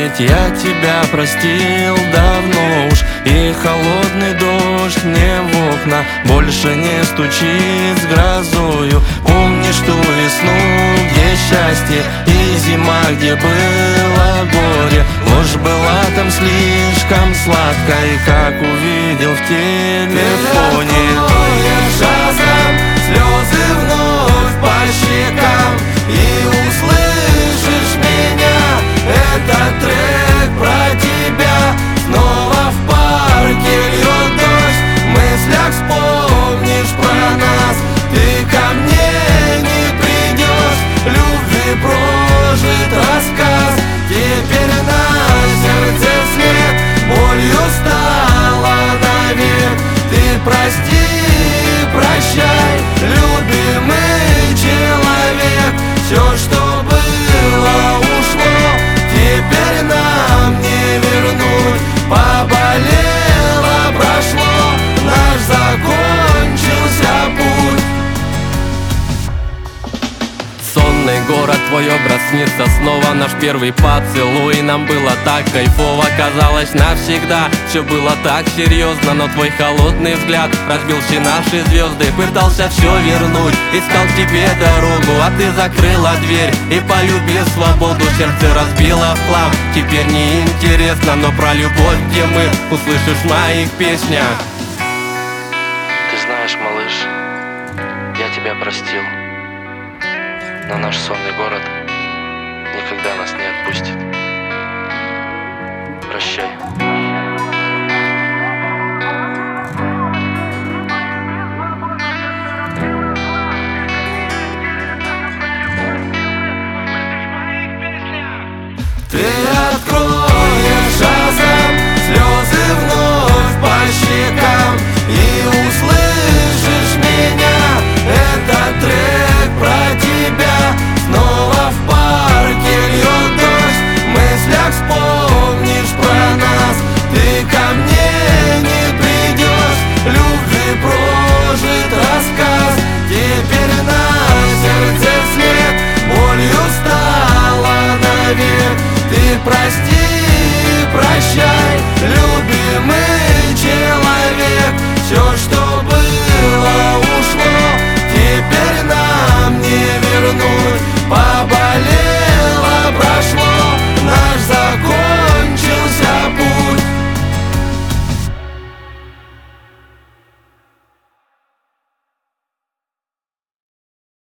ведь я тебя простил давно уж. И холодный дождь мне в окна больше не стучит с грозою. Помнишь ту весну, где счастье, и зима, где было горе. Ложь была там слишком сладкой, как увидел в телефоне. Разом слезы вновь по щекам, и услышишь меня. Этот трек про тебя. Снова в парке льет дождь, в мыслях вспомнишь про нас. Ты ко мне не придешь, любви прожит рассказ. Теперь на сердце след, болью стала навек. Ты прости, прощай, любимый человек. Все, что было, ушло, теперь нам не вернуть. Поболело, прошло, наш закончился путь. Сонный город, твой образ снится снова. Наш первый поцелуй, нам было так кайфово. Казалось, навсегда все было так серьезно. Но твой холодный взгляд разбил все наши звезды. Пытался все вернуть, искал к тебе дорогу, а ты закрыла дверь и полюбил свободу. Сердце разбило в хлам, теперь не интересно. Но про любовь, где мы, услышишь в моих песнях. Ты знаешь, малыш, я тебя простил, но наш сонный город никогда нас не отпустит. Прощай.